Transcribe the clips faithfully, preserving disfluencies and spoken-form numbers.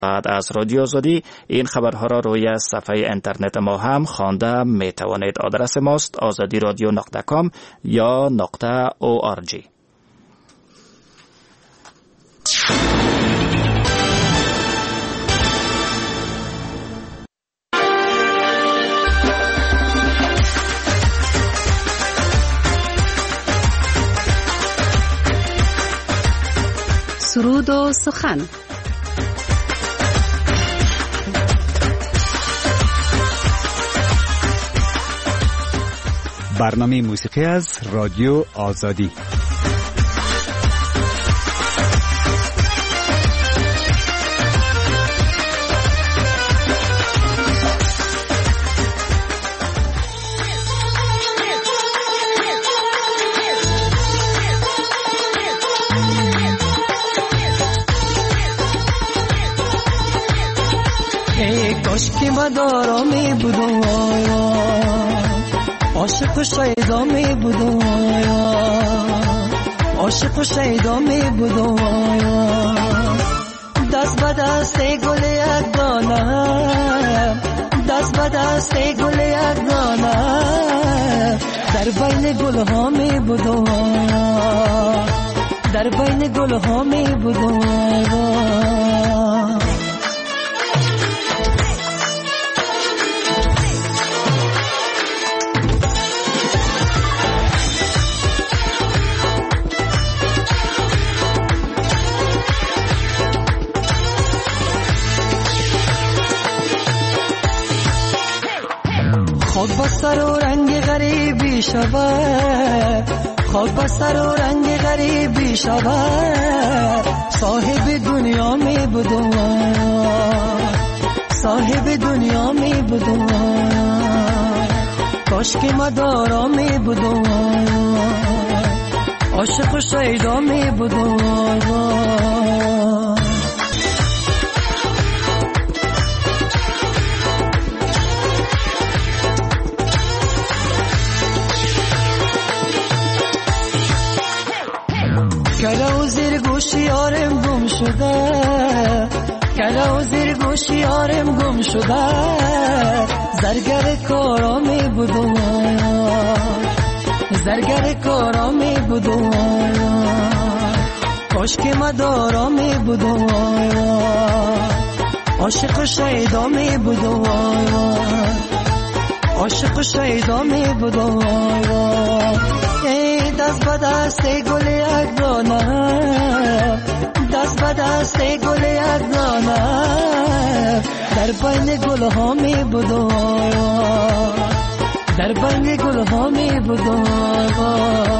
بعد از رادیو آزادی این خبرها را روی صفحه اینترنت ما هم خوانده می توانید. آدرس ماست آزادی رادیو نقطه کام یا نقطه او آر جی. سرود و سخن. برنامه موسیقی از رادیو آزادی. کاشکی مدارا می بودم آیا عاشق و شیدا می بودم آیا عاشق و شیدا می بودم آیا دست به دست گل یک دانه دست به دست گل یک دانه در بین گل ها می بودم آیا در بین گل ها می بودم آیا خاک بستر و رنگ غریبی شود خاک بستر و رنگ غریبی شود صاحب دنیا می بودم صاحب دنیا می بودم کاش که مدارا می بودم عاشق و شیدا می بودم کلا و زیر گوش یارم گم شده کلا و زیر گوش یارم گم شده زرگر کارا می بودم زرگر کارا می بودم کاش که مدارا می بودم عاشق و شیدا می بودم عاشق و شیدا می بودم دست به دست گل یک دانه دست به دست گل یک دانه در بین گل ها می بودم در بین گل ها می بودم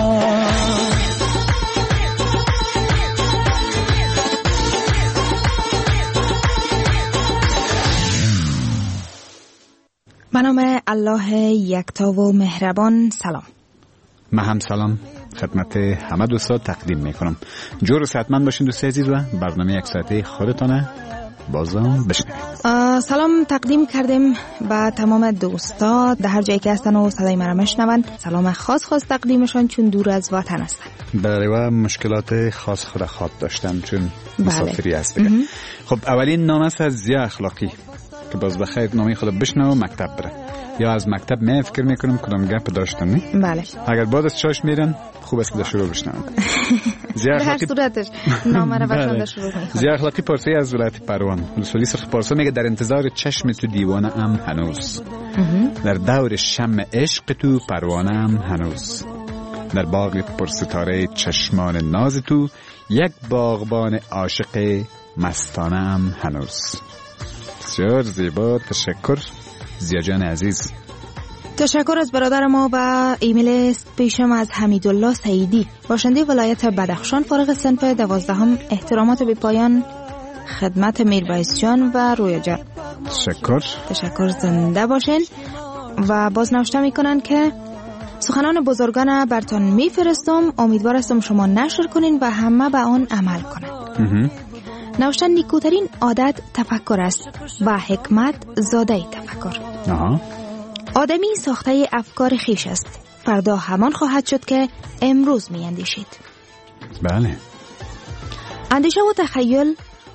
به نام الله یکتا و مهربان. سلام. من هم سلام خدمت همه دوستا تقدیم میکنم. جور و صحتمند باشین دوستای عزیز و برنامه یک ساعته خودتانه بازم بشنوید. سلام تقدیم کردیم به تمام دوستا در هر جایی که هستن و صدای مرا میشنون. سلام خاص خاص تقدیمشان چون دور از وطن هستن. بله و مشکلات خاص خود خواب داشتن چون مسافری هست دیگه. خب اولین نامه است از زیا اخلاقی که باز بخیر نامه خود بشنو و مکتب بره. یا از مکتب می فکر میکنم کدام گپ داشتن نی؟ بله. اگر بعد از چاش میرن خوب است که شروع بشنم. زیا هر صورتش نامه رو بخونده شروع میکنم. زیا اخلاقی پرسی از ولایت پروان. لسولی سرخ پارسا میگه در انتظار چشم تو دیوانه ام هنوز. در دور شم عشق تو پروانه ام هنوز. در باغ پرستاره چشمان ناز تو یک باغبان عاشق مستانه ام هنوز. بسیار زیبا، تشکر زیا جان عزیز. تشکر از برادر ما. و ایمیل پیشم از حمیدالله سعیدی، باشنده ولایت بدخشان، فارغ صنف دوازدهم. احترامات بی پایان خدمت میربایس جان و رویا جان. تشکر. تشکر، زنده باشین. و باز نوشته میکنن که سخنان بزرگان برتان میفرستم، امیدوار هستم شما نشر کنین و همه به آن عمل کنن. نوشتن نیکوترین عادت تفکر است و حکمت زاده تفکر. آها. آدمی ساخته افکار خیش است، فردا همان خواهد شد که امروز می اندیشید. بله. اندیشه و تخیل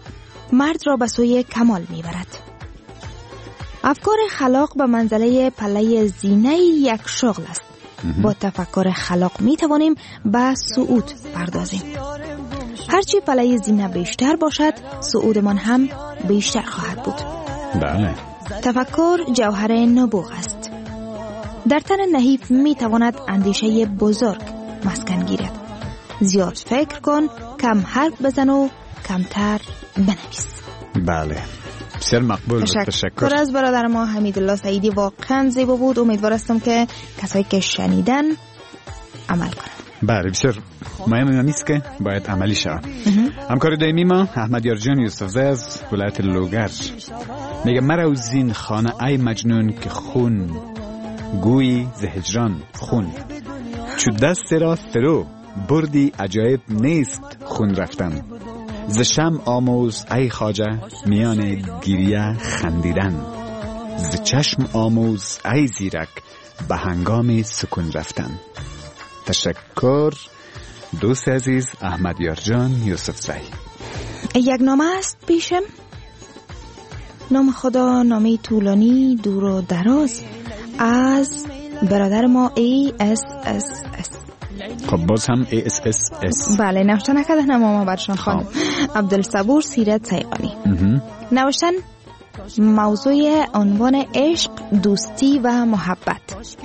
مرد را به سوی کمال میبرد. افکار خلاق به منزله پله زینه یک شغل است. با تفکر خلاق می توانیم به صعود پردازیم. هرچی پله زینه بیشتر باشد، صعودمان هم بیشتر خواهد بود. بله. تفکر جوهر نبوغ است. در تن نحیف می تواند اندیشه بزرگ مسکن گیرد. زیاد فکر کن، کم حرف بزن و کمتر بنویس. بله، بسیار مقبول. تشکر. تشکر از برادر ما حمیدالله سعیدی، واقعا زیبا بود. امیدوار هستم که کسایی که شنیدن عمل کنن. بله، بسیار مهم نیست که باید عملی شود. همکار دائمی ما احمد یارجان یوسفزی از ولایت لوگر میگه مرا زین خانه ای مجنون که خون گویی ز هجران خون، چو دست را فرو بردی عجایب نیست خون رفتن، ز شم آموز ای خواجه میان گریه خندیدن، ز چشم آموز ای زیرک به هنگام سکون رفتن. تشکر دوست عزیز احمد یارجان یوسفزی. یک نامه است پیشم. نام خدا نامه طولانی دور و دراز از برادر ما ای اس اس اس. خب باز هم ای اس اس اس. بله، نوشته نکرده نامه ما برشان خانم عبدالصبور سیرت سیغانی. نوشتن موضوع عنوان عشق، دوستی و محبت.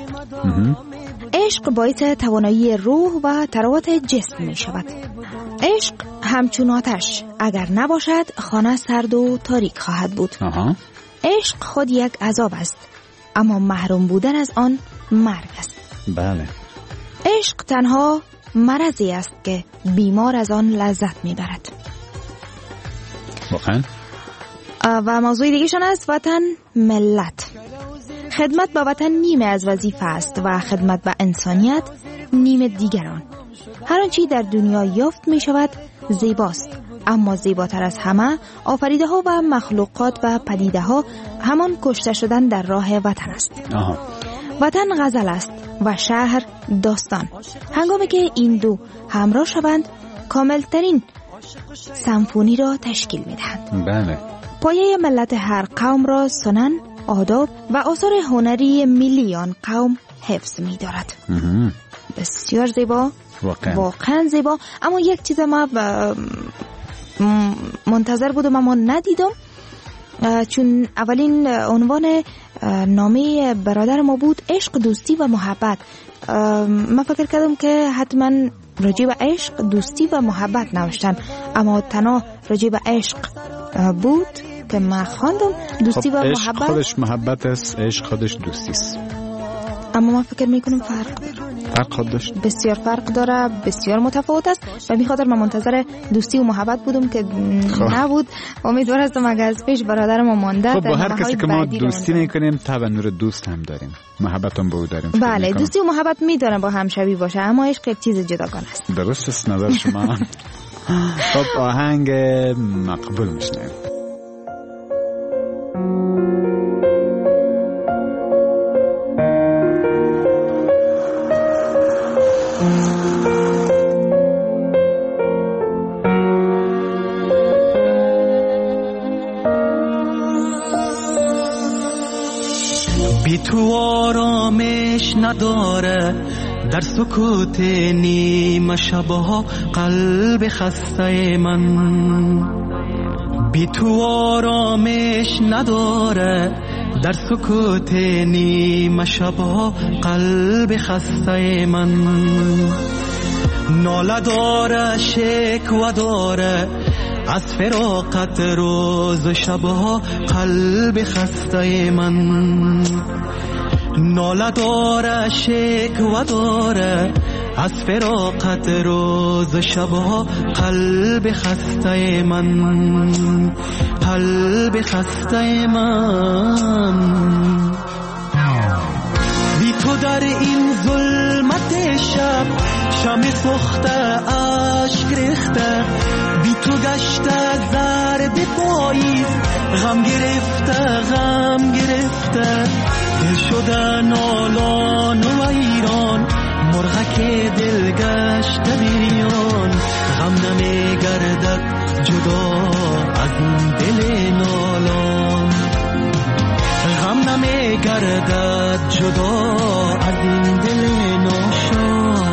عشق باعث توانایی روح و تراوت جسم می شود. عشق همچون آتش، اگر نباشد خانه سرد و تاریک خواهد بود. آها. عشق خود یک عذاب است، اما محروم بودن از آن مرگ است. بله. عشق تنها مرضی است که بیمار از آن لذت می برد. واقعا. و موضوع دیگه‌شان است وطن ملت. خدمت به وطن نیمه از وظیفه است و خدمت به انسانیت نیمه دیگران. هر آنچه در دنیا یافت می شود زیباست، اما زیباتر از همه آفریده ها و مخلوقات و پدیده ها همان کشته شدن در راه وطن است. آها. وطن غزل است و شهر داستان. هنگامی که این دو همراه شوند کاملترین سمفونی را تشکیل می دهند. بله. پایه ملت هر قوم را سنن، آداب و آثار هنری ملی آن قوم حفظ می دارد. بسیار زیبا، واقعا. واقعا زیبا. اما یک چیز ما منتظر بودم اما ندیدم، چون اولین عنوان نامه برادر ما بود عشق، دوستی و محبت. من فکر کردم که حتما راجع به عشق، دوستی و محبت نوشتن، اما تنها راجع به عشق بود که من خواندم. دوستی خب و عشق محبت خودش محبت است، عشق خودش دوستی است. اما من فکر میکنم فرق داره. فرق خود داشت. بسیار فرق داره، بسیار متفاوت است و می خاطر من منتظر دوستی و محبت بودم که خب. نبود. امیدوار هستم اگر از پیش برادر ما مانده. خب با هر کسی که ما دوستی میکنیم طبعا نور دوست هم داریم، محبت هم با او داریم. بله، دوستی و محبت میدونه با هم شبیه باشه، اما عشق یک چیز جداگانه است. درست است نظر شما. خب آهنگ مقبول میشنیم. بی تو آرامش نداره، در سکوت نیمه شبها قلب خسته من. بی تو آرامش نداره، در سکوت نیمه شبها قلب خسته من. ناله داره، شکوه داره، از فراقت روز شبها قلب خسته من. ناله داره، شکوه داره، از فراقت روز شبها قلب خسته من. قلب خسته من. بی تو در این ظلمت شب شم سخته اشک ریخته، بی تو گشته زرد پاییز غم گرفته غم گرفته. دل شده نالان و ایران، مرغک دل گشته بریان. غم نمی گردد جدا از این دل نالان، غم نمی گردد جدا از این دل ناشاد.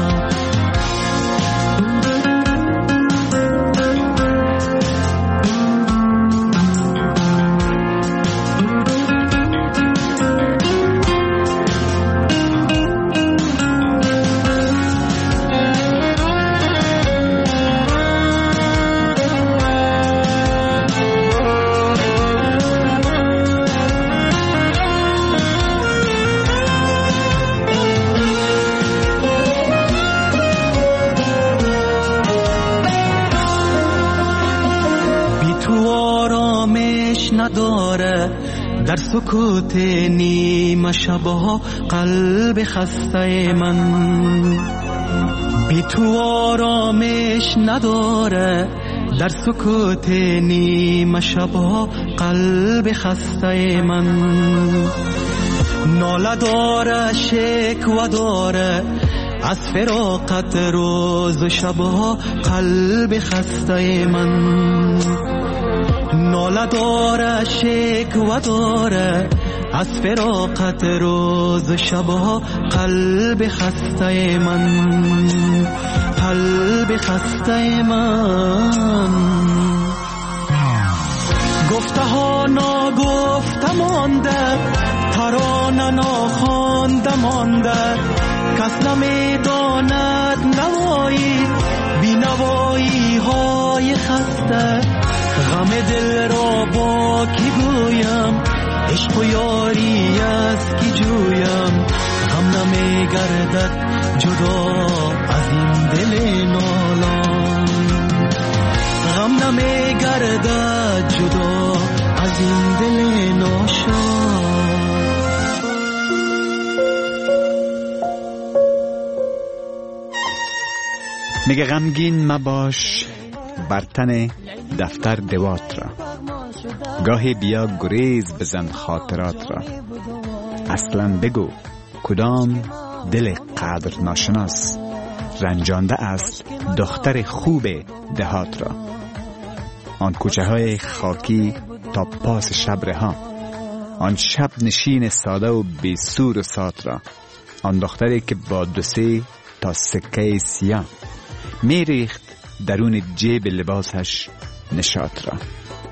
نداره در سکوت نیمه شبها قلب خسته من، بی تو آرامش نداره در سکوت نیمه شبها قلب خسته من. ناله داره شکوه داره از فراقت روز و شبها قلب خسته من. ناله داره شکوه داره از فراقت روز و شبها قلب خسته من، قلب خسته من. گفته ها ناگفته مانده، ترانه ناخوانده مانده، کس نمیداند نوایی بی نوایی های خسته. غم دل را با کی گویم، عشق و یاری است کی جویم. غم نمی گردد جدا از این دل نالان، غم نمی گردد جدا از این دل ناشاد. میگه غمگین مباش بر تن دفتر دوات را، گاهی بیا گریز بزن خاطرات را. اصلا بگو کدام دل قدر ناشناس، رنجانده است دختر خوب دهات را. آن کوچه های خاکی تا پاس شب رها، آن شب نشین ساده و بی سور و سات را. آن دختری که با دو سه تا سکه سیاه میریخت درون جیب لباسش نشاط را.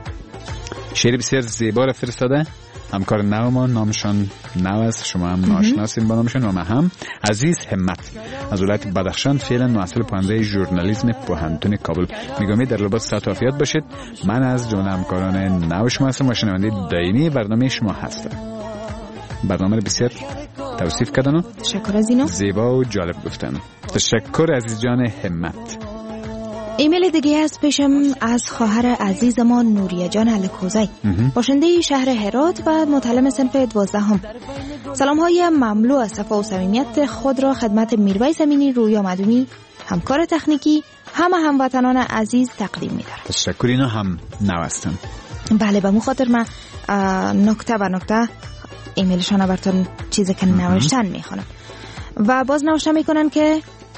شعر بسیار زیبا را فرستاده همکار نومان، نامشان نو است، شما هم ناشناسین با نامشان. و من هم عزیز همت از ولایت بدخشان، فعلا محصل پانزده ژورنالیسم پوهنتون کابل. میگم در لباس ساعت عافیت باشید. من از جمله همکاران نو شما هستم و شنونده دائمی برنامه شما هستم. برنامه بسیار توصیف کردن و تشکر از اینو زیبا و جالب گفتن. تشکر عزیز جان همت. ایمیل دیگه از پیشم از خواهر عزیز ما نوریه جان الکوزی، باشنده شهر هرات و متعلم صنف دوازدهم. سلام های مملو از صفا و صمیمیت خود را خدمت میرویس امینی، رویا مدونی، همکار تکنیکی، همه هموطنان عزیز تقدیم می‌دارم. تشکر. اینا هم نوستن. بله، به مخاطر من نکته و نکته ایمیلشان براتون چیزی که نوشتن میخوانم و باز نوشته میکنن که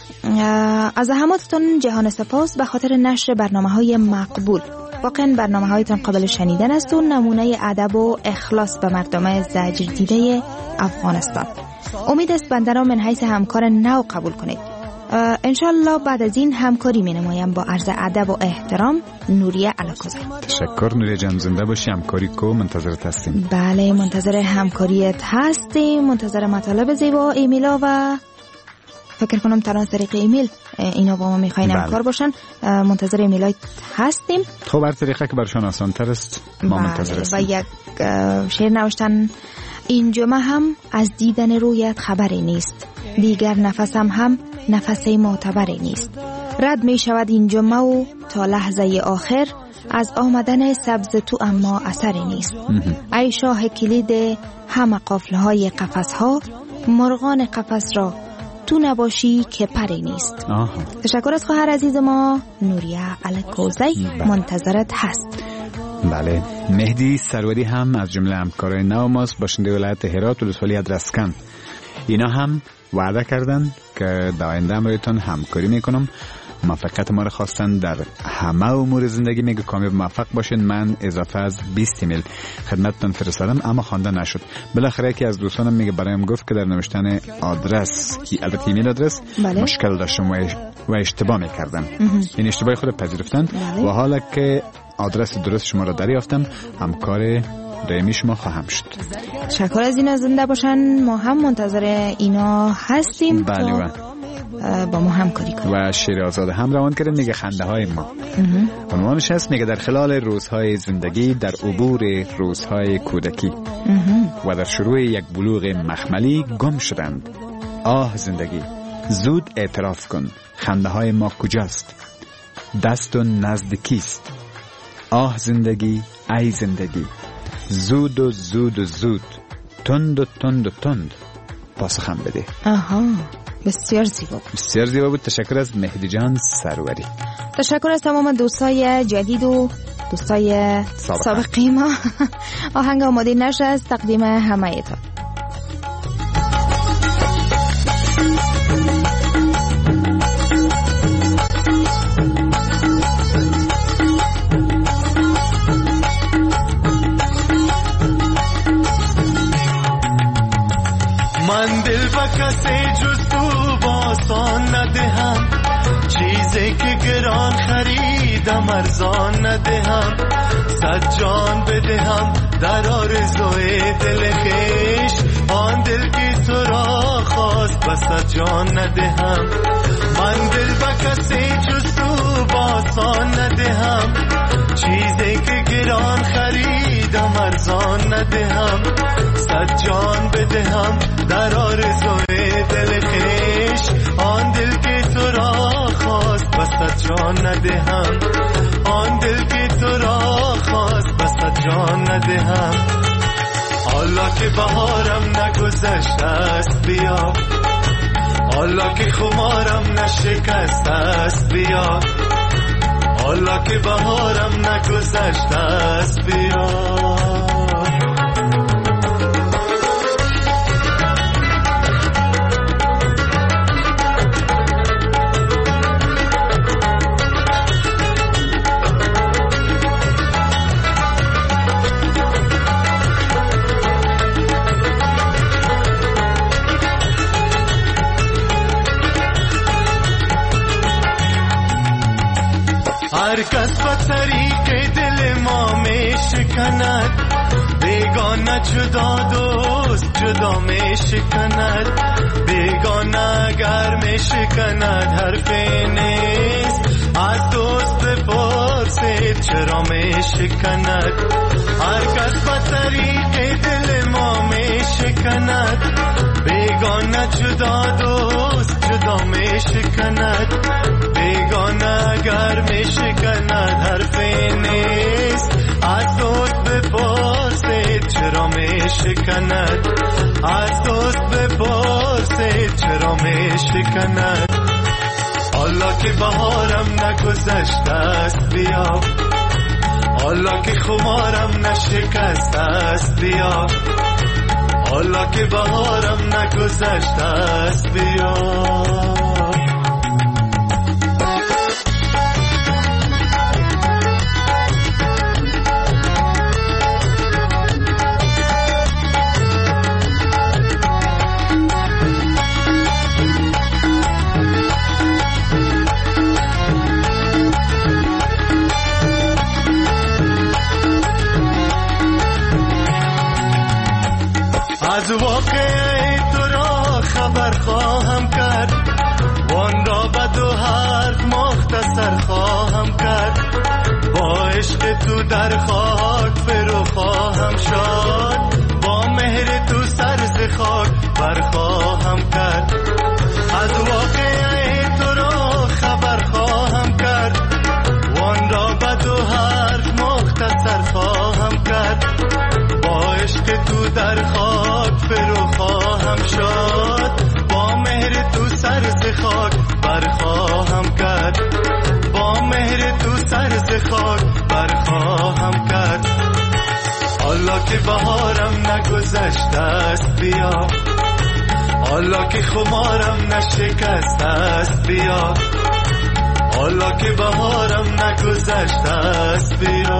از زحماتتون جهان سپاس به خاطر نشر برنامه‌های مقبول. واقعا برنامه‌هایتان قابل شنیدن است و نمونه ادب و اخلاص به مردم زجر دیده افغانستان. امید است بنده را من حیث همکار نو قبول کنید. انشالله بعد از این همکاری می نمایم. با عرض ادب و احترام، نوریه الکوزی. تشکر نوریه جان، زنده باشی. همکاری کو، منتظرت هستیم. بله، منتظر همکاریت هستیم، منتظر مطالب زیبا ایمیلا و فکر کنم تران طریق ایمیل اینا با ما میخواین همکار باشن. منتظر ایمیلایت هستیم. خب هر طریقه که برشان آسان تر است ما منتظر هستیم. و یک شعر نوشتن: این جمعه هم از دیدن رویت خبری نیست، دیگر نفسم هم نفس معتبری نیست. رد می شود این جمعه و تا لحظه آخر از آمدن سبز تو اما اثری نیست. ای شاه کلید همه قافله های قفس ها، مرغان قفس را تو نباشی که پری نیست. آها. تشکر از خواهر عزیز ما نوریه الکوزی. منتظرت هست. بله. مهدی سروری هم از جمله همکارای نو ماست، باشنده ولایت هرات و لطفالی ادرسکن. اینا هم وعده کردن که در آینده امرایتان همکاری میکنم. موفقیت ما رو خواستن در همه امور زندگی. میگه کامیاب موفق باشین. من اضافه از بیست ایمیل خدمتتون فرستادم اما خوانده نشد. بالاخره یکی از دوستانم میگه برایم گفت که در نوشتن آدرس، البته ایمیل آدرس، بله. مشکل داشتم و اشتباه میکردم. این اشتباه خود پذیرفتن بله. و حالا که آدرس درست شما را دریافتم همکار دائمی شما خواهم شد. تشکر از اینا. زنده باشن. ما هم منتظر اینا هستیم. بله و با ما همکاری کنیم. و شیر آزاد هم روان کردن. میگه خنده های ما عنوانش هست. میگه در خلال روزهای زندگی در عبور روزهای کودکی و در شروع یک بلوغ مخملی گم شدند. آه زندگی زود اعتراف کن، خنده های ما کجاست؟ دست و نزد کیست؟ آه زندگی ای زندگی زود و زود و زود، تند و تند و تند پاسخم بده. آها بسیار زیبا بود. بسیار زیبا بود. تشکر از مهدی جان سروری. تشکر از تمام دوستای جدید و دوستای سابقی ما. آهنگ آماده نشه از تقدیم همه ایتان. من دل و کسی جز تو باستان ندهم، چیزی که گران خریدم ارزان ندهم، صد جان بدهم در آرزوی دل خویش، آن دل که تو را خواست و صد جان ندهم. من دل و کسی جز تو باستان ندهم، چیزی که گران خریدم ارزان ندهم، صد جان بدهم در آرزوی دل خویش، آن دل که تو را خواست و صد جان ندهم، آن دل که تو را خواست و صد جان ندهم. حالا که بهارم نگذشته است بیا، حالا که خمارم نشکسته است بیا، حالا که بهارم نگذشته است بیا. هر کس با طریق دل ما می شکند، بیگانه جدا دوست جدا می شکند، بیگانه اگر می شکند حرفی نیست، از دوست بپرسید چرا می شکند. هر کس با طریق دل ما می شکند، بیگانه جدا دوست جدا می شکند، بیگانه اگر می شکند حرفی نیست، از دوست بپرسید چرا می شکند، از دوست بپرسید چرا می شکند. حالا که بهارم نگذشته است بیا، حالا که خمارم نشکسته است بیا، حالا که بهارم نگذشته است بیا. از واقعی تو را خبر خواهم کرد، وان را به دو حرف مختصر خواهم کرد، با عشق تو در خاک فرو خواهم شد، با مهر تو سر ز خاک بر خواهم کرد. از واقعی تو را خبر خواهم کرد، وان را به دو حرف مختصر خواهم کرد، با عشق تو در خاک فرو خواهم شد، با مهر تو سر ز خاک بر خواهم کرد، با مهر تو سر ز خاک بر خواهم کرد. حالا که بهارم نگذشته است بیا، حالا که خمارم نشکست است بیا، حالا که بهارم نگذشت است بیا.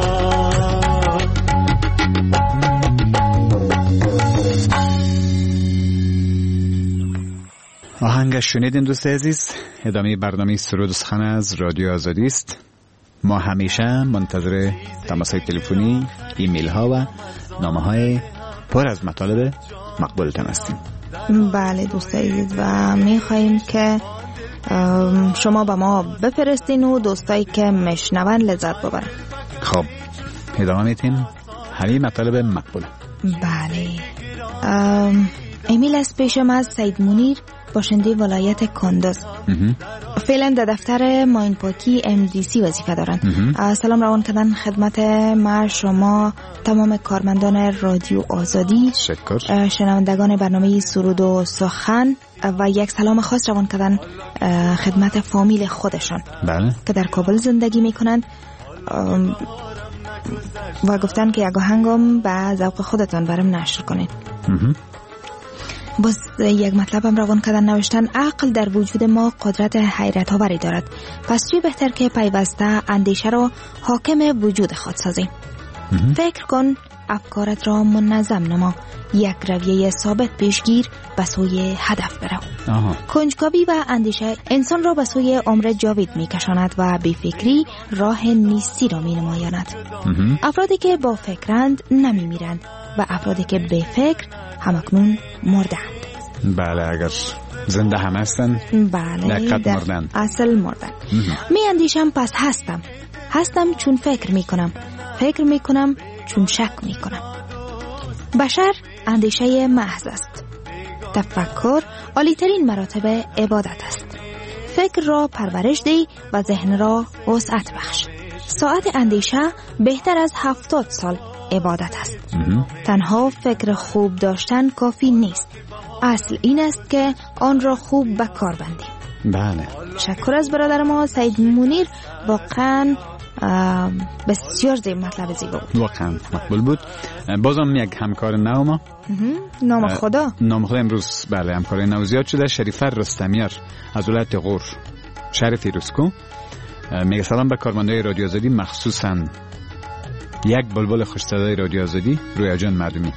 آهنگ شنیدین دوست عزیز. ادامه برنامه سرود و سخن از رادیو آزادی است. ما همیشه منتظر تماس‌های تلفنی، ایمیل ها و نامه های پر از مطالب مقبولتان هستیم. بله دوست عزیز، و میخواییم که شما به ما بفرستین و دوستایی که مشنون لذت ببرن. خب ادامه میتیم همین مطالب مقبوله. بله. ایمیل از پیشم از سید منیر، باشنده ولایت کندوز. فعلا در دفتر ماین پاکی ام دی سی وظیفه دارند. سلام روان کردن خدمت ما شما تمام کارمندان رادیو آزادی، شکر. شنوندگان برنامه سرود و سخن و یک سلام خاص روان کردن خدمت فامیل خودشان. بله. که در کابل زندگی میکنند و گفتن که یک آهنگم به ذوق خودتان برام نشر کنید. باز یک مطلب هم روان کردن، نوشتن عقل در وجود ما قدرت حیرت آوری دارد، پس چی بهتر که پیوسته اندیشه را حاکم وجود خود سازیم. فکر کن، افکارت را منظم نما، یک رویه ثابت پیشگیر به سوی هدف برو. کنجکاوی و اندیشه انسان را به سوی عمر جاوید می کشاند و بی فکری راه نیستی را می نمایاند. افرادی که با فکرند نمی میرند و افرادی که بی فکر همکنون مردند. بله، اگر زنده هم هستن بله در مردن. اصل مردن. می اندیشم پس هستم، هستم چون فکر می کنم، فکر می کنم چون شک می کنم. بشر اندیشه محض است. تفکر عالی‌ترین مراتب عبادت است. فکر را پرورش دی و ذهن را وسعت بخش. ساعت اندیشه بهتر از هفتاد سال عبادت است. تنها فکر خوب داشتن کافی نیست. اصل این است که آن را خوب به کار بندیم. بله. شکر از برادر ما سید منیر، واقعا بسیار زیب مطلب زیبا بود. واقعا مقبول بود. بازم یک همکار نو ما، نام خدا نام خدا امروز بله همکار نو زیاد شده. شریفه رستمیار از ولایت غور، شهر فیروزکو، میگه سلام به کارمندای رادیو آزادی، مخصوصا یک بلبل خوش صدای رادیو آزادی، رویا جان مردمی.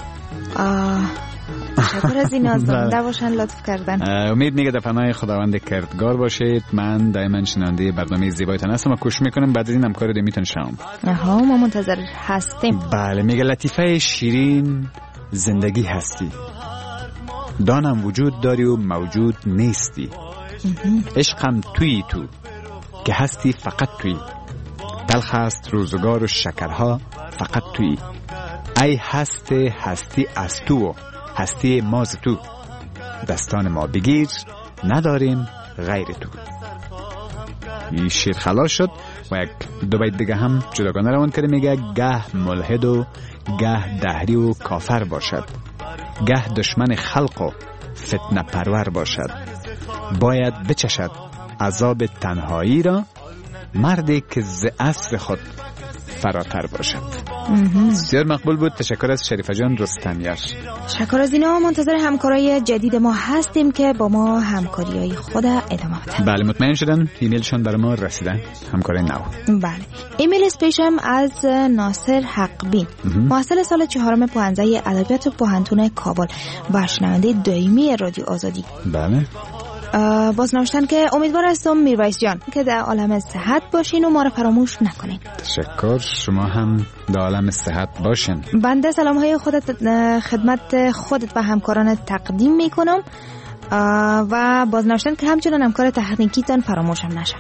شکر از این از زنده باشن، لطف کردن. امید میگه در پناه خداوند کردگار باشید. من دائما شنونده برنامه زیبایتان هستم و کوشش میکنم بعد از این همکار دیمیتون شام. آها، ما منتظر هستیم. بله. میگه لطیفه شیرین زندگی هستی، دانم وجود داری و موجود نیستی. عشقم توی تو که هستی فقط توی، تلخ است روزگار و شکرها فقط توی. ای هست هستی از تو، هستی ماز تو، دستان ما بگیر نداریم غیر تو. این شیر خلاص شد و یک دو بیت دیگه هم جداگانه روان کرده. میگه گه ملحد و گه دهری و کافر باشد، گه دشمن خلق و فتنه پرور باشد. باید بچشد عذاب تنهایی را، مردی که ز عصر خود فراتر باشد. بسیار مقبول بود. تشکر از شریفه جان رستمیار. شکر از اینا. منتظر همکارای جدید ما هستیم که با ما همکاریای خود ادامه بدن. بله، مطمئن شدن ایمیلشون برای ما رسیدن، همکارای نو. بله. ایمیل اسپیشم از ناصر حقبین، محصل سال چهارم پوهنده ادبیات پوهنتون کابل و شنونده دائمی رادیو آزادی. بله. باز نوشتن که امیدوار هستم میرویس جان که در عالم صحت باشین و ما را فراموش نکنین. تشکر. شما هم در عالم صحت باشین. بنده سلام های خودت خدمت خودت و همکاران تقدیم میکنم و باز نوشتن که همچنان همکار تکنیکیتان فراموشم نشه.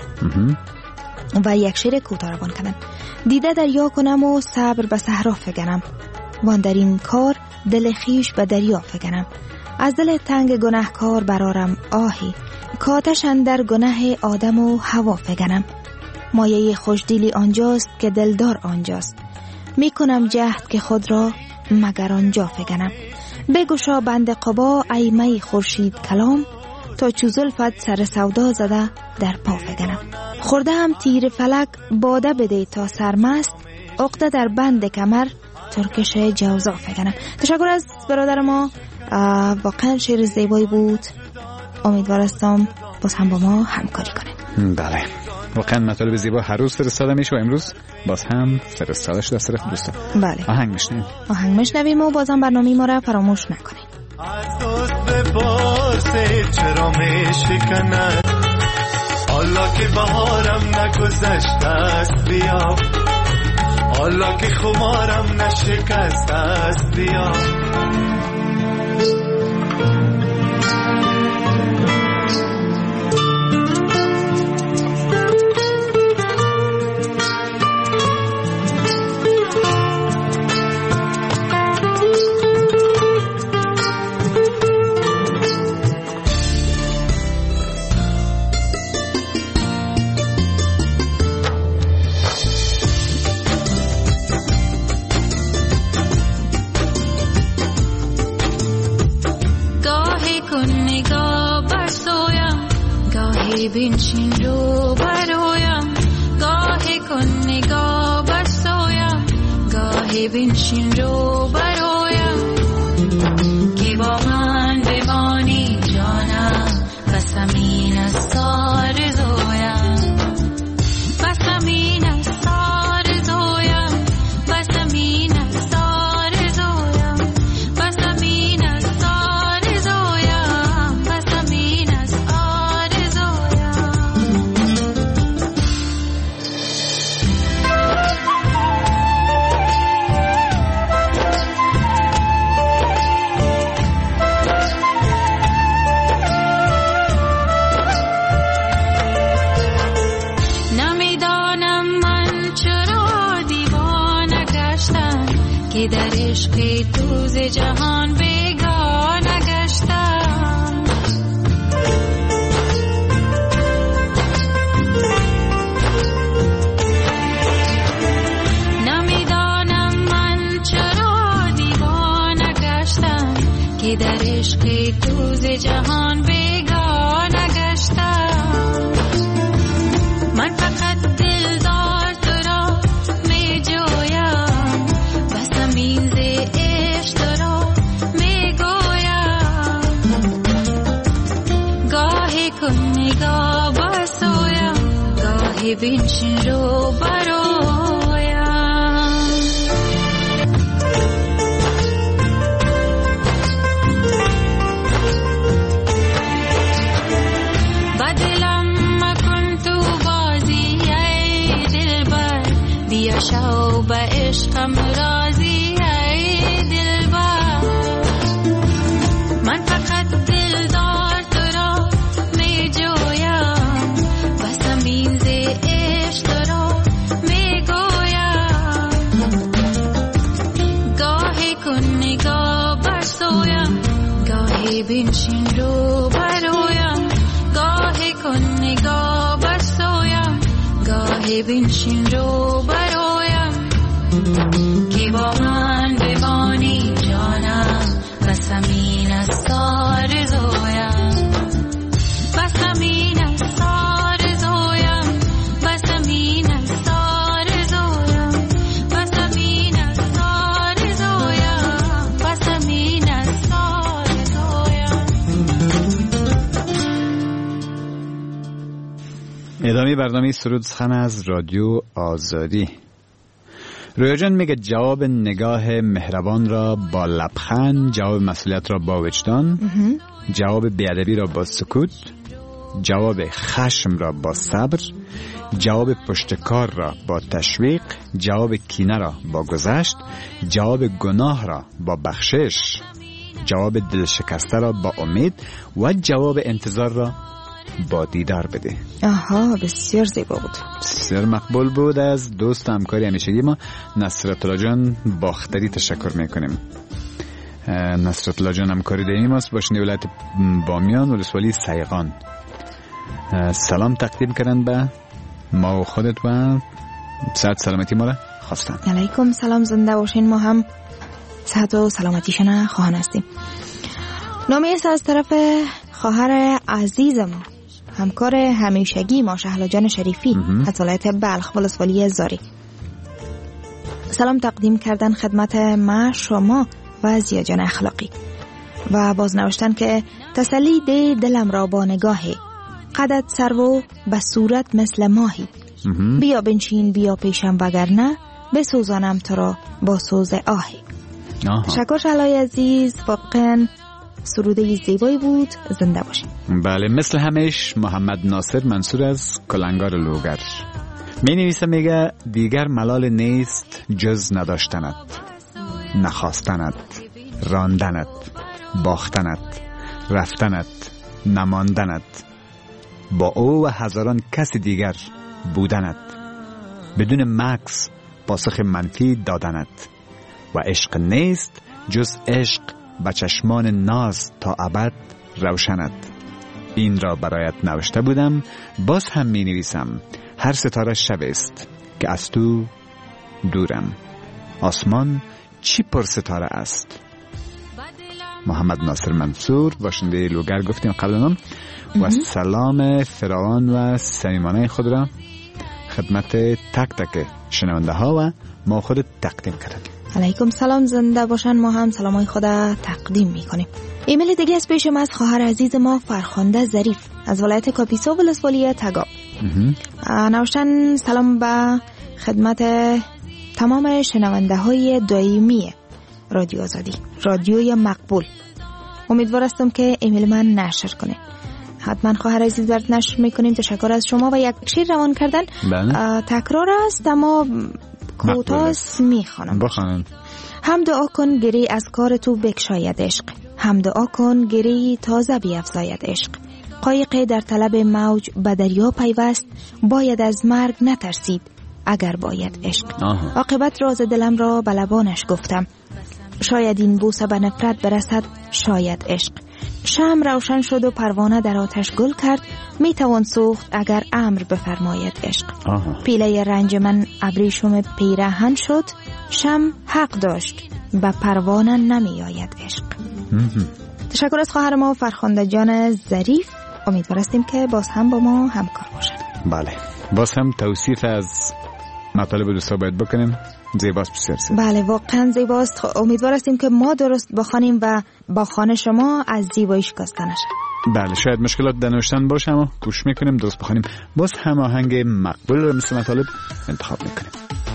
و یک شعر کوتاه روان کردن. دیده دریا کنم و صبر به صحرا فگنم، وان در این کار دل خیش به دریا فگنم. از دل تنگ گناهکار برارم آهی، کاتش اندر گناه آدم و هوا فگنم. مایه خوشدلی آنجاست که دلدار آنجاست، میکنم جهد که خود را مگر آنجا فگنم. بگشا بند قبا ای می خورشید کلام، تا چو زلفت سر سودا زده در پا فگنم. خورده هم تیر فلک باده بده تا سرمست، عقده در بند کمر ترکش جوزا فگنم. تشکر از برادر ما واقعا شعر زیبایی بود. امیدوار هستم باز هم با ما همکاری کنید. بله واقعا مطالب زیبا هر روز فرستاده میشه و امروز باز هم فرستاده شده از طرف دوستان. بله آهنگ میشنویم آهنگ میشنویم و بازم برنامه ما را فراموش نکنید. از دوست بپرسه چرا میشکند حالا که بهارم نگذشته است بیا حالا که خمارم نشکسته است بیا بنشین رو برایم گاهی کن نگاه بسایم گاهی بنشین رو برایم که با من بمانی جانم بس امین است آرزویم بس امین است آرزویم بس امین است آرزویم بس امین است آرزویم بس امین است که در عشق تو ز جهان بیگانه گشتم نمیدانم من چرا دیوانه گشتم که در عشق تو ز جهان بیگانه گشتم من فقط دلدار تو را می جویم بس امین ز عشق تو را می گویم گاهی کن نگاه بسویم گاهی بنشین رو برایم بدلم مکن تو بازی ای دلبر بیا شو به عشقم راضی ای دلبر من فقط دلدار تو را می جویم بس امین ز عشق تو را می گویم گاهی کن نگاه بسویم گاهی بنشین رو برایم گاهی کن نگاه بسویم گاهی بنشین رو برایم که با من بمانی جانم بس امین است آرزویم بس امین است آرزویم بس امین است آرزویم بس امین است آرزویم بس امین است آرزویم. ادامه برنامه سرود سخن از رادیو آزادی. رویا جان میگه جواب نگاه مهربان را با لبخند، جواب مسئولیت را با وجدان، جواب بی‌ادبی را با سکوت، جواب خشم را با صبر، جواب پشتکار را با تشویق، جواب کینه را با گذشت، جواب گناه را با بخشش، جواب دل شکسته را با امید و جواب انتظار را با دیدار بده. آها بسیار زیبا بود، بسیار مقبول بود. از دوست همکاری همیشگی ما نصرت الله جان باختری تشکر میکنیم. نصرت الله جان همکاری دائمی ماست با شنی ولایت بامیان ولسوالی سیغان. سلام تقدیم کردن به ما و خودت و صحت سلامتی ما را خواستن. علیکم سلام، زنده باشین. ما هم صحت و سلامتیشون خواهان هستیم. نامی است از طرف خواهر عزیزم همکار همیشگی ما شهلا جان شریفی از ولایت بلخ ولسوالی زاری. سلام تقدیم کردن خدمت ما شما و زیا جان اخلاقی. و باز نوشتن که تسلی ده دلم را با نگاهی، قدت سرو به صورت مثل ماهی. بیا بنشین بیا پیشم وگرنه بسوزانم تو را با سوز آهی. تشکر شلای عزیز، واقعا سروده زیبایی بود. زنده باشید. بله، مثل همیش محمد ناصر منصور از کلنگار لوگر می نویسه، میگه دیگر ملال نیست جز نداشتنت، نخواستنت، راندنت، باختنت، رفتنت، نماندنت، با او و هزاران کس دیگر بودنت، بدون مکس پاسخ منفی دادنت، و عشق نیست جز عشق به چشمان ناز تا ابد روشنت. این را برایت نوشته بودم، باز هم می نویسم. هر ستاره شب است که از تو دورم، آسمان چی پر ستاره است. محمد ناصر منصور، باشنده لوگر گفتیم قبلا، و سلام فراوان و صمیمانه خود را خدمت تک تک شنونده ها و ما خود تقدیم کردیم. علیکم سلام، زنده باشن. ما هم سلامای خود تقدیم میکنیم. ایمیل دیگه از پیشم از خواهر عزیز ما فرخنده ظریف از ولایت کاپیسا ولسوالی تگاب. نوشتن سلام به خدمت تمام شنونده های دائمی رادیو آزادی، رادیوی مقبول. امیدوار هستم که ایمیل من نشر کنه. حتما خواهر عزیز برات نشر میکنیم. تشکر از شما و یک شیر روان کردن. تکرار است اما کوتاست، میخوانم. بخوانم. هم دعا کن گری از کار تو بکشاید عشق، هم دعا کن گری تازه بیفزاید عشق. قایق در طلب موج به دریا پیوست، باید از مرگ نترسید اگر باید عشق. عاقبت راز دلم را به لبانش گفتم، شاید این بوسه به نفرت برسد، شاید عشق. شمع روشن شد و پروانه در آتش گل کرد، می توان سوخت اگر امر بفرماید عشق. پیله رنج من ابریشم پیراهن شد، شمع حق داشت به پروانه نمی آید عشق. تشکر از خواهر ما فرخنده جان ظریف. امیدوار هستیم که باز هم با ما همکار باشد. بله، باز هم توصیف از مطالب دوستا باید بکنیم. زیباست بسیار سید. بله واقعا زیباست. امیدوار هستیم که ما درست بخوانیم و با خوان شما از زیباییش کاسته نشه. بله، شاید مشکلات در نوشتن باشه اما گوش میکنیم درست بخوانیم. باز هم آهنگ مقبول رو مثل مطالب انتخاب میکنیم.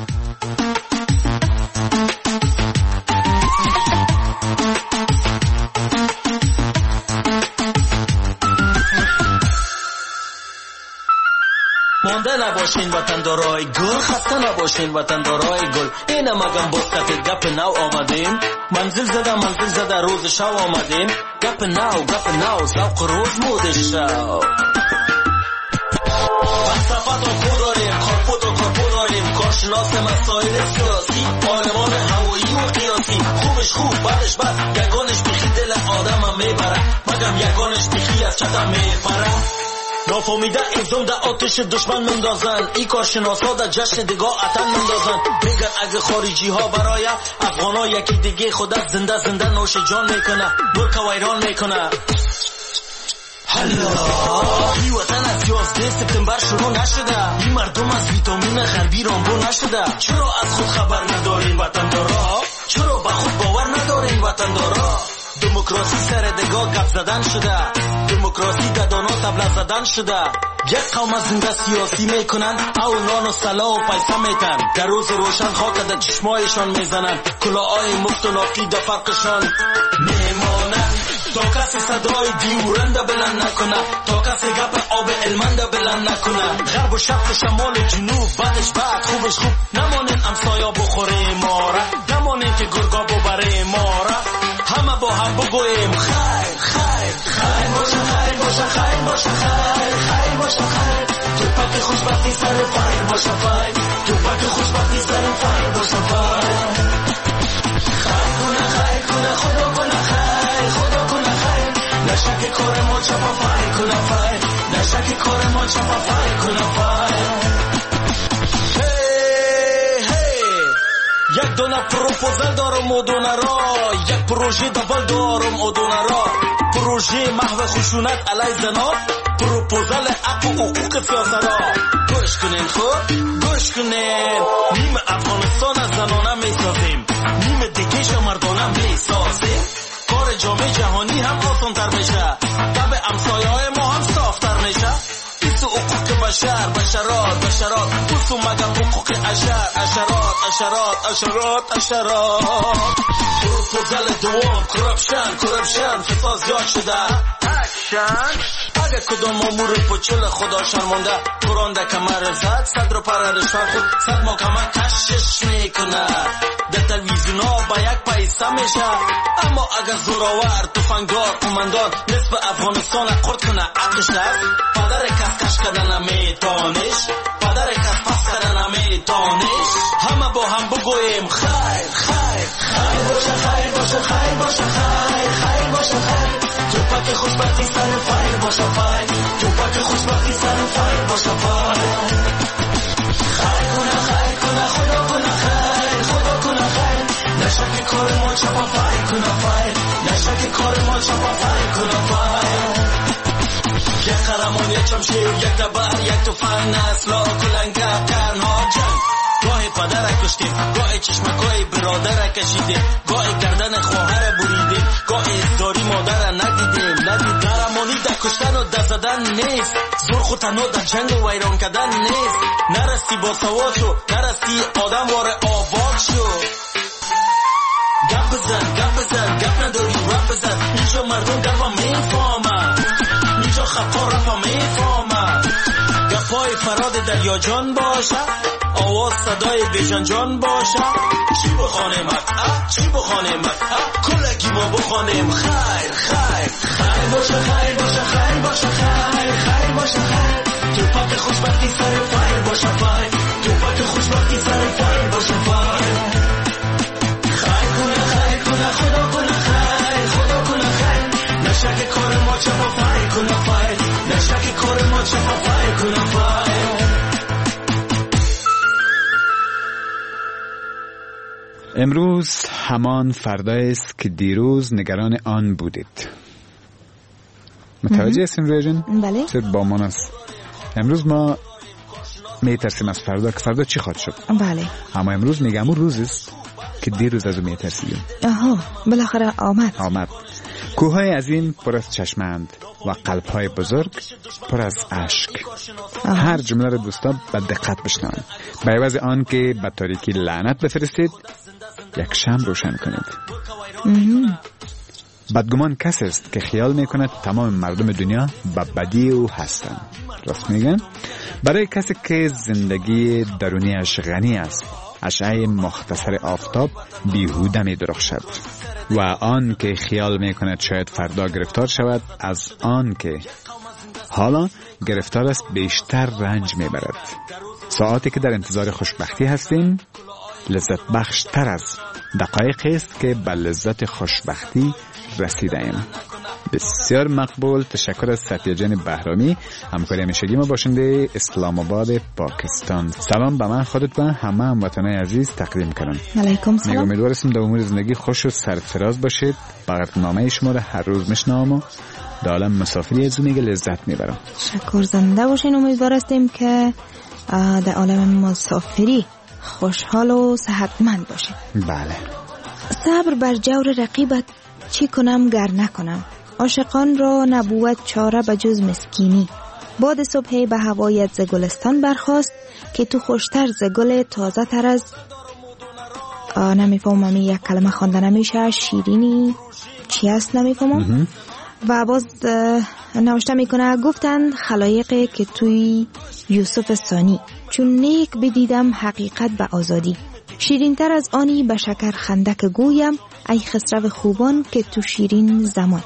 مانده نباشین وطندارای گل، خسته نباشین وطندارای گل. اینم اگم بستت گپ نو آمدیم، منزل زده منزل زده روز شو آمدیم. گپ نو گپ نو ذوق روز مود شو. فلسفت و خود داریم، کارپوت و کارپو داریم، کارشناس مسائل سیاسی، آلمان هوایی و قیاسی. خوبش خوب بدش بد، یگانش بیخی دل آدم هم میبره، مگم یگانش بیخی از چطم میپره. نافهمیده افزون در آتش دشمن مندازن، ای کارشناسا در جشن دگاه اتن مندازن. میگن اگه خارجی ها برای افغان ها یکی دیگه خودت زنده زنده نوش جان میکنه، برک ویران میکنه. حالا ای وطن از یازده سپتامبر شروع نشده، این مردم از ویتامین غربی رامبو نشده. چرا از خود خبر ندارین وطندارا؟ چرا به خود باور ندارین وطندارا؟ دموکراسی سر دگاه گپ زدن شده، دموکراسی ددانا تبله زدن شده. یک قوم از زنده سیاسی میکنن، او نان و سلا و پیسه میتن. در روز روشن خاک در چشمایشان میزنن، کلاهای مفت و ناقی در فرقشان میمانن. تا کسی صدای دیورنده بلند نکنه، تا کسی گپ آب علمنده بلند نکنه. غرب و شرق و شمال و جنوب بدش بد خوبش خوب، نمانین امسایا بخوره ماره، نمانین که گرگا ببره ماره. همه با هم بگویم خیر خیر خیر باشه، خیر باشه، خیر باشه، خیر خیر باشه، خیر. تو پاک خوشبختی سر فایر باشه، فایر. تو پاک خوشبختی سر فایر باشه، فایر. خیر کنه خیر کنه خدا کنه خیر، خدا کنه خیر. نشک کار ما چپا فایر کنه فایر، نشک کار ما چپا فایر کنه فایر. یک دونه پروپوزل دارم و دونه را، یک پروژه دبل دارم و دونه را. پروژه محو خشونت علی زنا، پروپوزل حق و حقوق سیاسرا. گوش کنین خود گوش کنین، نیم افغانستان از زنانه میسازیم، نیم دیگه مردانه میسازیم. کار جامعه جهانی بشر بشرات بشرات بوسو مگم حقوق اشر اشرات اشرات اشرات اشرات پروپوزال دوم کرپشن کرپشن فساد زیاد شده اکشن اگه کدام امور پوچل خدا شرمنده قرآن ده کمر زد صد رو پر رشوه خود صد محکمه کشش میکنه در تلویزیون ها با یک پیسه میشه اما اگه زوراور تفنگدار قماندان نصف افغانستان قرد کنه عقلش دست پدر کس کش کردن نمیتانش پدر کس پس کردن نمیتانش همه با هم بگویم خیر خیر خیر باشه خیر باشه خیر باشه خیر خیر باشه خیر تو پاک خوشبختی سر فایر باشه فایر تو پاک خوشبختی سر فایر باشه فایر خیر کنه خیر کنه خدا کنه خیر خدا کنه خیر نشک کار ما چپا فایر کنه فایر نشک کار ما چپا فایر کنه فایر یک قهرمان یک شمشیر یک دبر یک تفنگ اصلا کلنگه قرنها جنگ گاهی پدر کشتیم گاهی چشمکای برادر کشیدیم گاهی گردن خواهر بریدیم گاهی ازداری مادر ندیدیم ندید قهرمانی در کشتن و در زدن نیست زور خود تنها در جنگ و ویران کردن نیست نرستی با سواد شو نرستی آدم واره آباد شو گپ بزن گپ بزن گپ نداری رپ بزن اینجا مردم گپا میفهمن اینجا خطا رفا میفهمن گپای فراد دریا جان باشه آواز صدای بیژن جان باشه چی بخوانیم اه چی بخوانیم اه کلگی ما بخوانیم خیر خیر خیر باشه خیر باشه خیر باشه خیر خیر باشه خیر تو پاک خوشبختی سر فایر باشه فایر تو پاک خوشبختی سر فایر باشه فایر خیر کنه خیر کنه خدا کنه خیر خدا کنه خیر نشک کار ما چپا فایر کنه فایر نشک کار ما چپا فایر کنه فایر. امروز همان فردایی است که دیروز نگران آن بودید. متوجه هستیم رویا جان؟ بله. چه با من است. امروز ما میترسیم از فردا که فردا چی خواهد شد. بله. اما امروز میگم اون روز است که دیروز از اون میترسیم. آها بالاخره آمد. آمد. کوههای عظیم پر از چشمند و قلبهای بزرگ پر از اشک. هر جمله را دوستان به دقت بشنوید. به عوض آن که به تاریکی لعنت بفرستید یک شمع روشن کنید. بدگمان کسی است که خیال میکند تمام مردم دنیا به بدی او هستند. راست میگن؟ برای کسی که زندگی درونیش غنی است اشعه مختصر آفتاب بیهوده می درخشد و آن که خیال می کند شاید فردا گرفتار شود از آن که حالا گرفتار است بیشتر رنج می برد. ساعتی که در انتظار خوشبختی هستیم لذت بخش تر از دقایقی است که به لذت خوشبختی رسیده ایم. بسیار مقبول. تشکر از ستیه جان بهرامی، همکار همیشگی ما باشنده اسلام آباد پاکستان. سلام به من خودت و همه هموطنان عزیز تقدیم کنم. علیکم سلام. میگم امیدوارم در امور زندگی خوش و سرفراز باشید. برنامه شما را هر روز میشنوم و در عالم مسافری از زندگی لذت میبرم. شکر زنده باشین. امیدوار هستیم که در عالم مسافری خوشحال و صحتمند باشید. بله. صبر بر جور رقیبت چی کنم گر نکنم، عاشقان را نبوت چاره به جز مسکینی. باد صبحی به هوایت ز گلستان برخاست که تو خوشتر ز گل تازه تر از نمیفهمم یک کلمه خوانده نمیشه. شیرینی چی است نمیفهمم. و باز نوشته میکنه گفتند خلایقی که توی یوسف ثانی چون نیک بدیدم حقیقت به آزادی. شیرین تر از آنی به شکر خندک گویم ای خسرو خوبان که تو شیرین زمان.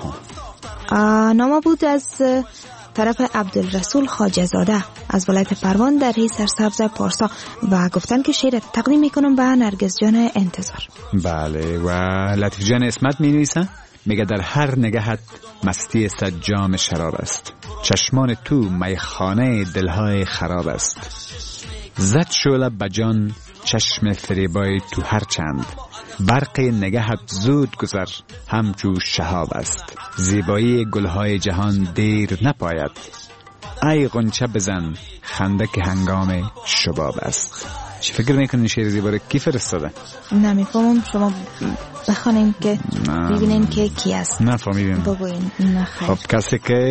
آها. نامه بود از طرف عبدالرسول خواجه زاده از ولایت پروان در هی سرسبز پارسا و گفتن که شعر تقدیم میکنم به نرگس جان انتظار. بله. و لطیف جان اسمت می نویسه میگه در هر نگهت مستی صد جام شراب است، چشمان تو میخانه دلهای خراب است. زد شعله بجان چشم فریبای تو هر چند، برق نگهت زود گذر همچو شهاب است. زیبایی گلهای جهان دیر نپاید، ای غنچه بزن خندک هنگام شباب است. چی فکر میکنین شعر زیبا رو کی فرستاده؟ نمیفهمم. شما بخونین که ببینین که کی است. نفهمیدیم. بگوین. نه خیر. خب کسی که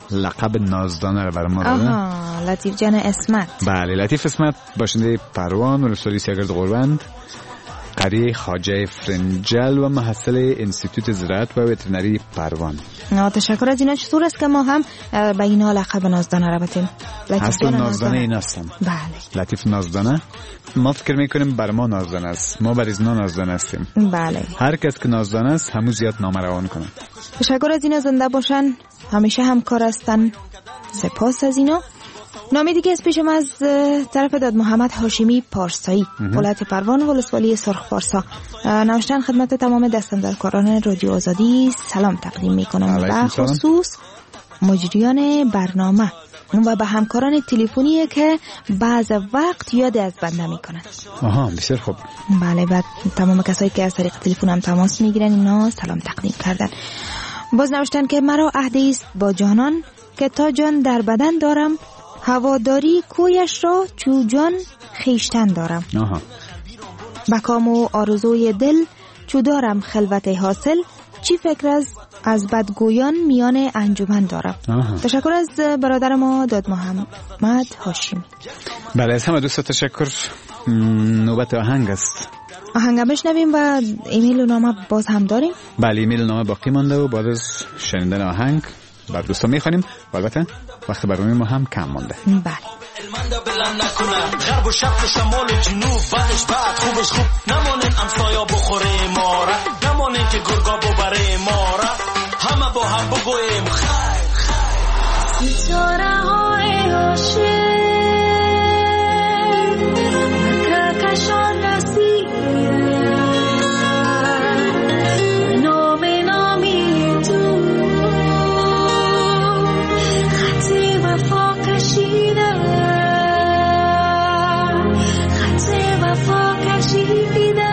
لقب نازدانه رو برای ما داده. آها، لطیف جان اسمت. بله، لطیف اسمت باشنده پروان ولسوالی سیاگرد غربند، قریه خواجه فرنجل و محصل انستیتوت زراعت و وترنری پروان. تشکر از اینا. چطور است که ما هم به اینا لقب نازدانه را بتیم؟ اصلا نازدانه این هستم. بله. لطیف نازدانه. ما فکر میکنیم بر ما نازدانه است، ما بر ازنا نازدانه هستیم. بله. هر کس که نازدانه است همون زیاد نامه روان کنه. تشکر از اینا، زنده باشن، همیشه همکار هستن. سپاس از اینا. نامی دیگه از پیشم از طرف داد محمد هاشمی پارسایی، ولایت پروان ولسوالی سرخ پارسا. نوشتن خدمت تمام دستاندرکاران رادیو آزادی سلام تقدیم میکنم و خصوص مجریان برنامه و به همکاران تلفنی که بعض وقت یاد از بنده میکنن. آها، بسیار خوب. بله، بعد تمام کسایی که از طریق تلفن هم تماس میگیرن اینا سلام تقدیم کردن. باز نوشتن که مرا عهدی است با جانان که تا جان در بدن دارم، هواداری کویش را چو جان خیشتن دارم. آها. بکام و آرزوی دل چو دارم خلوت حاصل، چی فکر از از بدگویان میان انجمن دارم. آها. تشکر از برادر ما داد محمد هاشمی. بله، از همه دوستا تشکر. نوبت آهنگ است. آهنگ بشنویم و ایمیل و نامه باز هم داریم. بله، ایمیل و نامه باقی مانده و بعد از شنیدن آهنگ بر دوستا میخوانیم. البته وقت برنامه ما هم کم مانده. بله. المنده بلند نکنه غرب و شرق و شمال و جنوب، بعدش بعد خوبش خوب نمانن امسایا بخوره ماره، نمانن که گرگا ببره ماره، همه با هم بگویم خیر خیر. ستاره های عاشق کهکشان رسید، نام نامی تو خط وفا کشیده، خط وفا کشیده.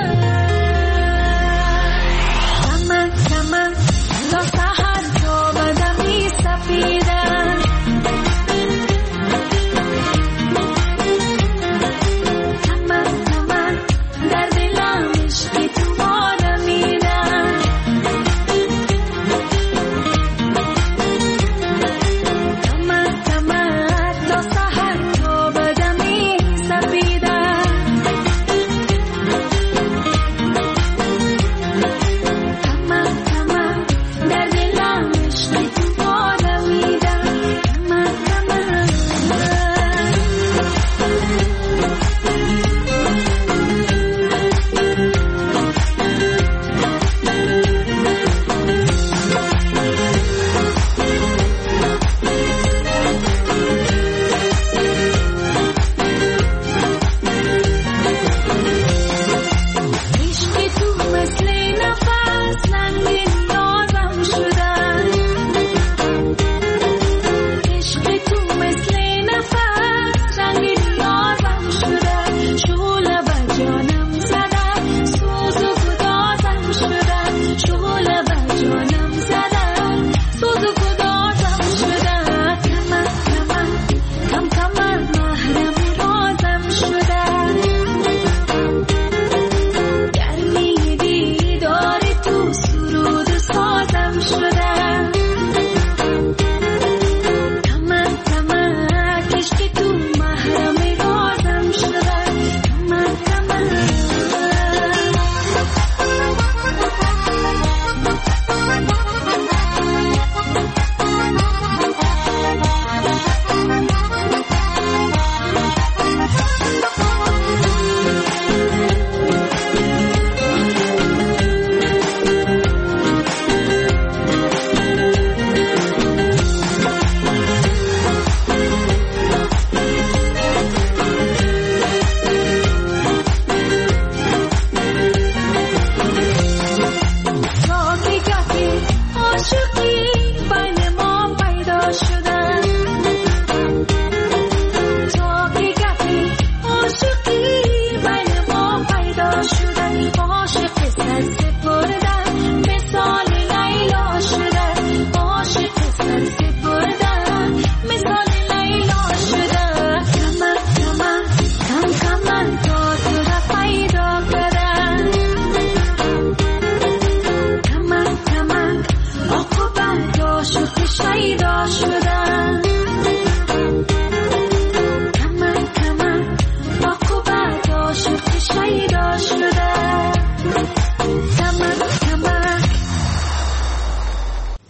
کمن کمن تا سحر تا بدمی سفیدن،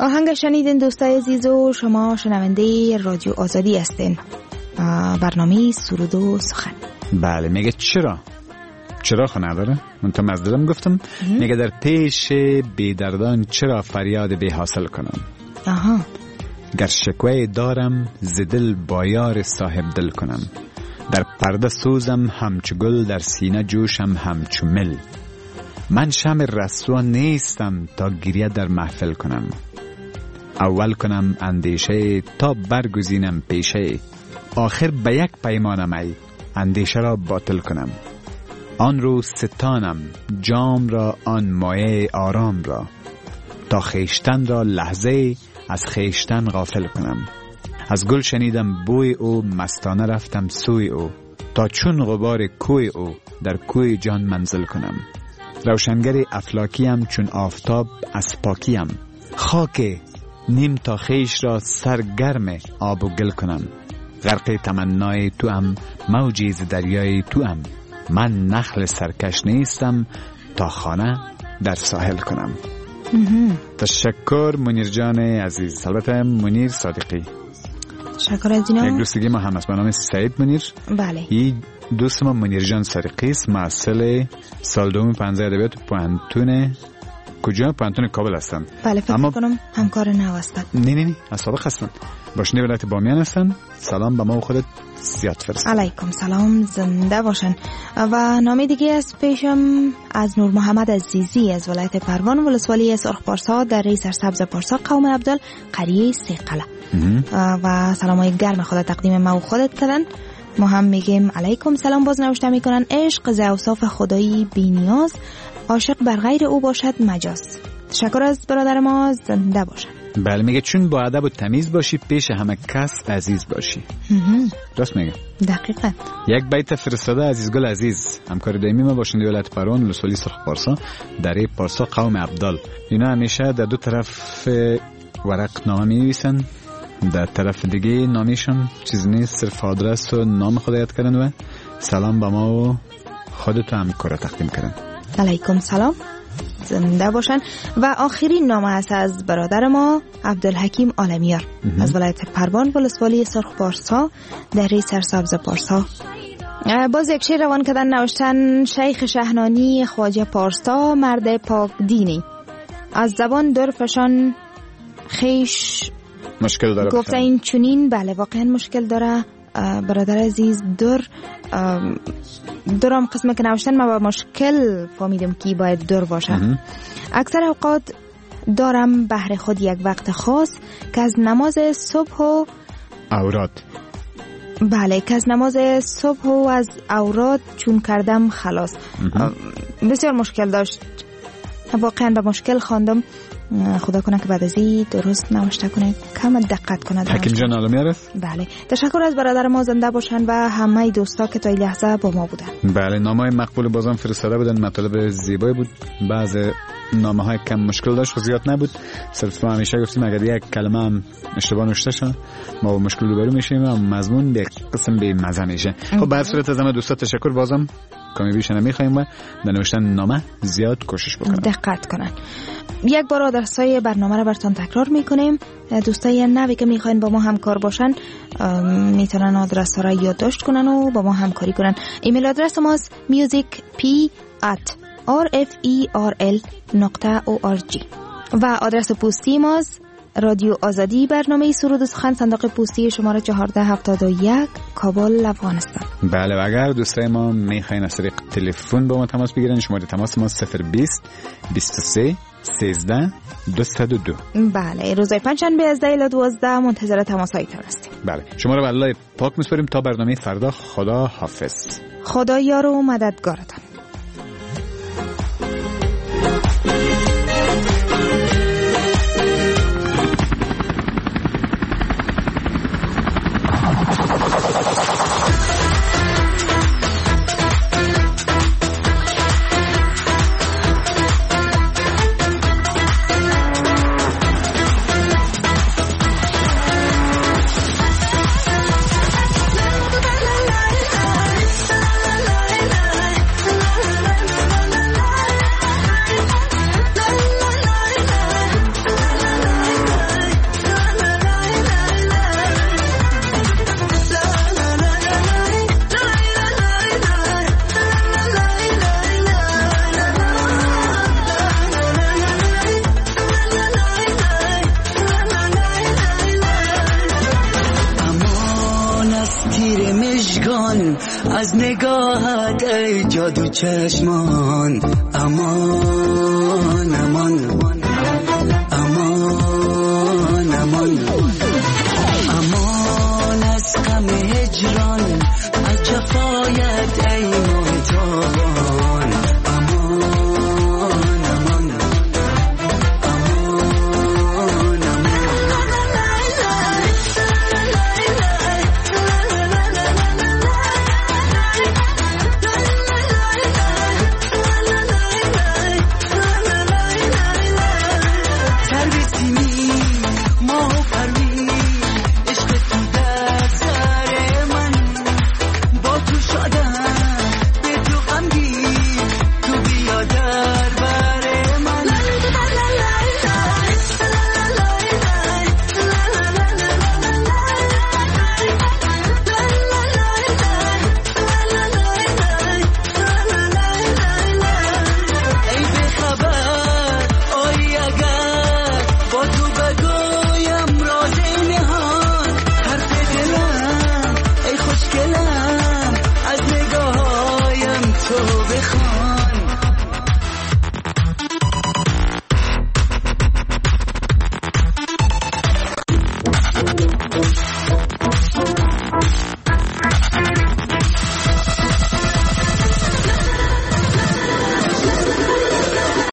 آهنگ شنیدین دوستای عزیز و شما شنونده رادیو آزادی هستین. برنامه سرود و سخن. بله میگه چرا چرا خو نداره؟ من تا مزدلم گفتم میگه در پیش بیدردان چرا فریاد بی حاصل کنم. آها. گر شکوه دارم زدل با یار صاحب دل کنم. در پرده سوزم همچو گل در سینه جوشم همچو مل. من شمع رسوا نیستم تا گریه در محفل کنم. اول کنم اندیشه تا برگزینم پیشه. آخر به یک پیمانم ای اندیشه را باطل کنم. آن رو ستانم جام را آن مایه آرام را. تا خیشتن را لحظه از خیشتن غافل کنم. از گل شنیدم بوی او مستانه رفتم سوی او. تا چون غبار کوی او در کوی جان منزل کنم. روشنگر افلاکیم چون آفتاب از پاکیم. خاک نیم تا خیش را سرگرم آب و گل کنم. غرق تمنای تو ام موجی ز دریای تو ام. من نخل سرکش نیستم تا خانه در ساحل کنم. تشکر منیر جان عزیز. البته منیر صادقی. تشکر از جناب. یک دوستگی ما هم است به نام سعید منیر. بله. این دوست ما منیر جان صادقی است، محصل سال دوم پنځه ادبیات پوهنتون کجا؟ پوهنتون کابل هستند. بله فکر اما... کنم همکار نو هستند. نه نه نه از سابق هستند. باشنده ولایت بامیان هستند. سلام به ما و خودت زیاد فرست. علیکم سلام، زنده باشن. و نامی دیگه از پیشم از نور محمد عزیزی از ولایت پروان ولسوالی سرخ پارسا در ری سرسبز پارسا قوم عبدال قریه سیقله. و سلامای گرم خدا تقدیم ما و خودت کردن. ما هم میگیم علیکم سلام. باز نوشته میکنن عشق ز اوصاف خدایی بی نیاز، عاشق بر غیر او باشد مجاز. تشکر از برادر ما، زنده باشن. بله میگه چون با ادب و تمیز باشی پیش همه کس عزیز باشی. راست میگه. دقیقاً. یک بیت فرستاده عزیزگل عزیز، همکار دائمی ما باشنده ولایت پروان ولسوالی سرخ پارسا در پارسا قوم عبدال. اینا همیشه در دو طرف ورق نامه می‌نویسن، در طرف دیگه نامیشون چیز نیست، صرف آدرس و نام خود یاد کردن و سلام به ما و خودت هم کار تقدیم کردن. علیکم سلام، زنده باشن. و آخرین نامه هست از برادر ما عبدالحکیم عالمیار از ولایت پروان ولسوالی سرخ پارسا در ری سرسبز پارسا. باز یک شعر روان کردن نوشتن شیخ شهنانی خواجه پارسا مرد پاک دینی، از زبان در فشان خیش مشکل داره. گفته این چونین. بله واقعا مشکل داره برادر عزیز. در درام قسمه که نوشتن ما با مشکل فهمیدم که باید در باشه. اکثر اوقات دارم بهر خود یک وقت خاص که از نماز صبح و اوراد بله که از نماز صبح و از اوراد چون کردم خلاص. بسیار مشکل داشت واقعا، به مشکل خواندم. خدا کنه که بعد از این درست نوشته کنه، کم دقت کنه. حکیم جان عالمی است. بله تشکر از برادر ما، زنده باشن و همه دوستا که تا این لحظه با ما بودن. بله نامه‌های مقبول بازم فرستاده بودن، مطالب زیبایی بود. بعض نامه‌های کم مشکل داشت، زیاد نبود. صرف ما همیشه گفتیم اگر یک کلمه هم اشتباه نوشته شه ما با مشکل روبرو میشیم و مضمون به قسم به مزه میشه. خب به هر صورت از همه دوستا تشکر. بازم کمی بیش نمیخوایم و در نوشتن نامه زیاد کوشش بکنن، دقت کنن. یک بار آدرسای برنامه را براتون تکرار میکنیم. دوستای نوی که میخواین با ما همکار باشن میتونن آدرس ها را یادداشت کنن و با ما همکاری کنن. ایمیل آدرس ماست musicp at rferl نقطه org و آدرس پستی ماست رادیو آزادی برنامه سرود و سخن، صندوق پستی شماره چهارده هفتاد و یک کابل افغانستان. بله و اگر دوستای ما میخواین از طریق تلفن با ما تماس بگیرن شماره تماس ما صفر بیست بیست و سه سیزده دویست و دو. بله روزهای پنجشنبه از ده الی دوازده منتظر تماس‌هایتان هستیم. بله شما رو به الله پاک میسپاریم تا برنامه فردا. خدا حافظ. خدا یار و مددگارتان. از نگاهت ای جادو چشمان امان